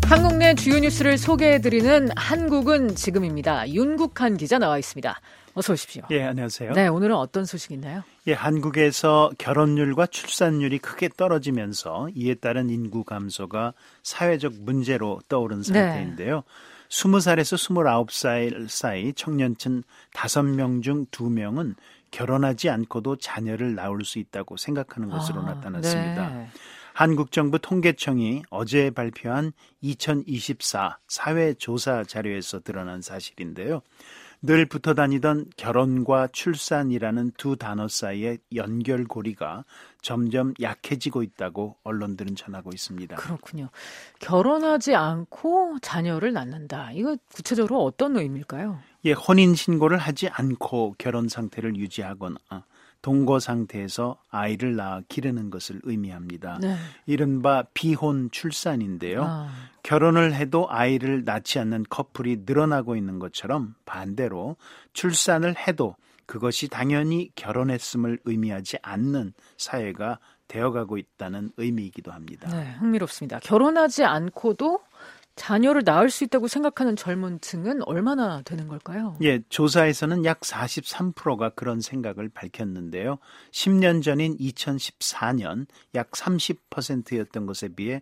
한국 내 주요 뉴스를 소개해드리는 한국은 지금입니다. 윤국한 기자 나와 있습니다. 어서 오십시오. 예, 안녕하세요. 네, 오늘은 어떤 소식이 있나요? 예, 한국에서 결혼율과 출산율이 크게 떨어지면서 이에 따른 인구 감소가 사회적 문제로 떠오른 상태인데요. 20살에서 29살 사이 청년층 5명 중 2명은 결혼하지 않고도 자녀를 낳을 수 있다고 생각하는 것으로 나타났습니다. 네. 한국정부 통계청이 어제 발표한 2024 사회조사 자료에서 드러난 사실인데요. 늘 붙어 다니던 결혼과 출산이라는 두 단어 사이의 연결고리가 점점 약해지고 있다고 언론들은 전하고 있습니다. 그렇군요. 결혼하지 않고 자녀를 낳는다. 이거 구체적으로 어떤 의미일까요? 예, 혼인신고를 하지 않고 결혼 상태를 유지하거나 동거 상태에서 아이를 낳아 기르는 것을 의미합니다. 네. 이른바 비혼 출산인데요. 결혼을 해도 아이를 낳지 않는 커플이 늘어나고 있는 것처럼 반대로 출산을 해도 그것이 당연히 결혼했음을 의미하지 않는 사회가 되어가고 있다는 의미이기도 합니다. 네, 흥미롭습니다. 결혼하지 않고도 자녀를 낳을 수 있다고 생각하는 젊은 층은 얼마나 되는 걸까요? 예, 조사에서는 약 43%가 그런 생각을 밝혔는데요. 10년 전인 2014년 약 30%였던 것에 비해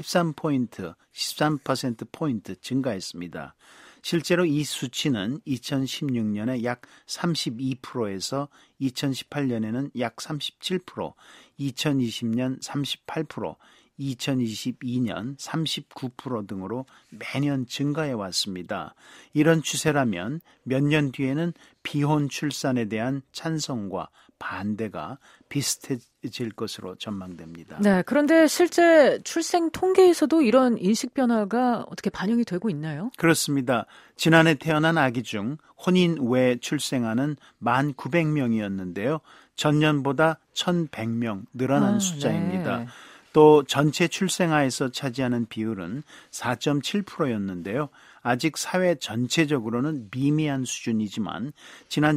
13%포인트 증가했습니다. 실제로 이 수치는 2016년에 약 32%에서 2018년에는 약 37%, 2020년 38%, 2022년 39% 등으로 매년 증가해 왔습니다. 이런 추세라면 몇 년 뒤에는 비혼 출산에 대한 찬성과 반대가 비슷해질 것으로 전망됩니다. 네, 그런데 실제 출생 통계에서도 이런 인식 변화가 어떻게 반영이 되고 있나요? 그렇습니다. 지난해 태어난 아기 중 혼인 외 출생아는 1,900명이었는데요. 전년보다 1,100명 늘어난 숫자입니다. 네. 또 전체 출생아에서 차지하는 비율은 4.7%였는데요. 아직 사회 전체적으로는 미미한 수준이지만 지난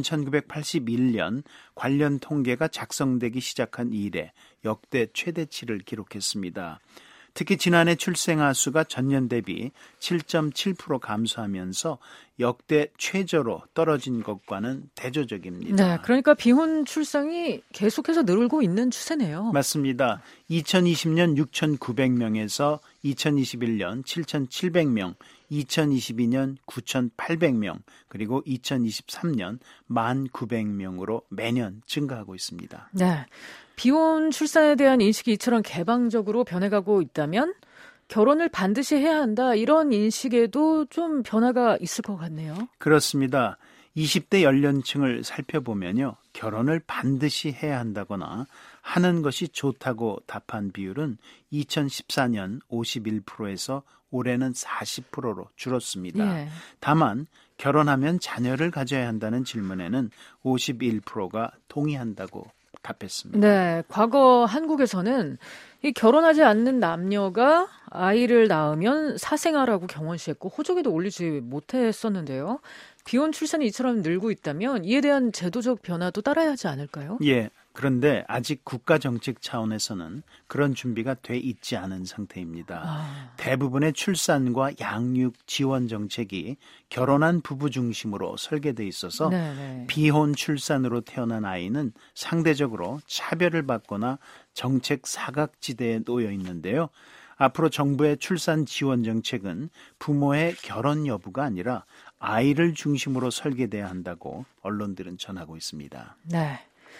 1981년 관련 통계가 작성되기 시작한 이래 역대 최대치를 기록했습니다. 특히 지난해 출생아 수가 전년 대비 7.7% 감소하면서 역대 최저로 떨어진 것과는 대조적입니다. 네, 그러니까 비혼 출생이 계속해서 늘고 있는 추세네요. 맞습니다. 2020년 6,900명에서 2021년 7,700명, 2022년 9,800명, 그리고 2023년 1,900명으로 매년 증가하고 있습니다. 네, 비혼 출산에 대한 인식이 이처럼 개방적으로 변해가고 있다면 결혼을 반드시 해야 한다 이런 인식에도 좀 변화가 있을 것 같네요. 그렇습니다. 20대 연령층을 살펴보면요. 결혼을 반드시 해야 한다거나 하는 것이 좋다고 답한 비율은 2014년 51%에서 올해는 40%로 줄었습니다. 예. 다만 결혼하면 자녀를 가져야 한다는 질문에는 51%가 동의한다고 답했습니다. 네, 과거 한국에서는 이 결혼하지 않는 남녀가 아이를 낳으면 사생아라고 경원시했고 호적에도 올리지 못했었는데요. 비혼 출산이 이처럼 늘고 있다면 이에 대한 제도적 변화도 따라야 하지 않을까요? 예, 그런데 아직 국가 정책 차원에서는 그런 준비가 돼 있지 않은 상태입니다. 대부분의 출산과 양육 지원 정책이 결혼한 부부 중심으로 설계돼 있어서 네네. 비혼 출산으로 태어난 아이는 상대적으로 차별을 받거나 정책 사각지대에 놓여 있는데요. 앞으로 정부의 출산 지원 정책은 부모의 결혼 여부가 아니라 아이를 중심으로 설계돼야 한다고 언론들은 전하고 있습니다. 네.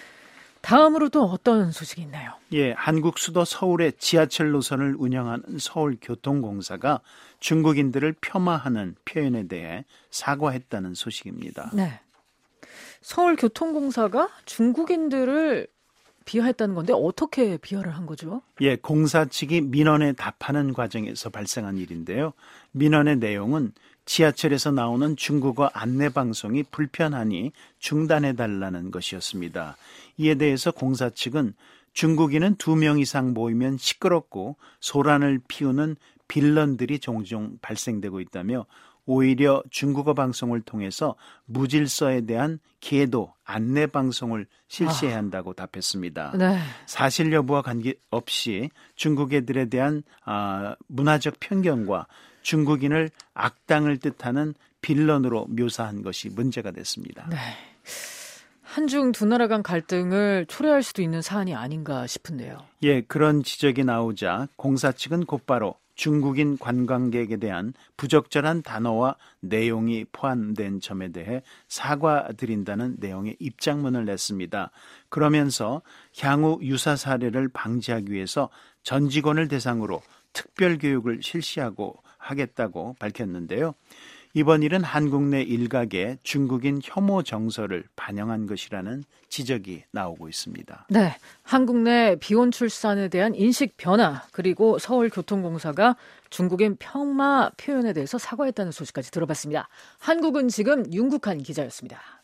다음으로 또 어떤 소식이 있나요? 예, 한국 수도 서울의 지하철 노선을 운영하는 서울교통공사가 중국인들을 폄하하는 표현에 대해 사과했다는 소식입니다. 네. 서울교통공사가 중국인들을 비하했다는 건데 어떻게 비하를 한 거죠? 예, 공사 측이 민원에 답하는 과정에서 발생한 일인데요. 민원의 내용은 지하철에서 나오는 중국어 안내 방송이 불편하니 중단해달라는 것이었습니다. 이에 대해서 공사 측은 중국인은 2명 이상 모이면 시끄럽고 소란을 피우는 빌런들이 종종 발생되고 있다며 오히려 중국어 방송을 통해서 무질서에 대한 계도 안내 방송을 실시해야 한다고 답했습니다. 네. 사실 여부와 관계없이 중국 애들에 대한 문화적 편견과 중국인을 악당을 뜻하는 빌런으로 묘사한 것이 문제가 됐습니다. 네. 한중 두 나라 간 갈등을 초래할 수도 있는 사안이 아닌가 싶은데요. 예, 그런 지적이 나오자 공사 측은 곧바로 중국인 관광객에 대한 부적절한 단어와 내용이 포함된 점에 대해 사과드린다는 내용의 입장문을 냈습니다. 그러면서 향후 유사 사례를 방지하기 위해서 전 직원을 대상으로 특별 교육을 실시하고 하겠다고 밝혔는데요. 이번 일은 한국 내 일각의 중국인 혐오 정서를 반영한 것이라는 지적이 나오고 있습니다. 네, 한국 내 비혼 출산에 대한 인식 변화 그리고 서울교통공사가 중국인 폄하 표현에 대해서 사과했다는 소식까지 들어봤습니다. 한국은 지금 윤국한 기자였습니다.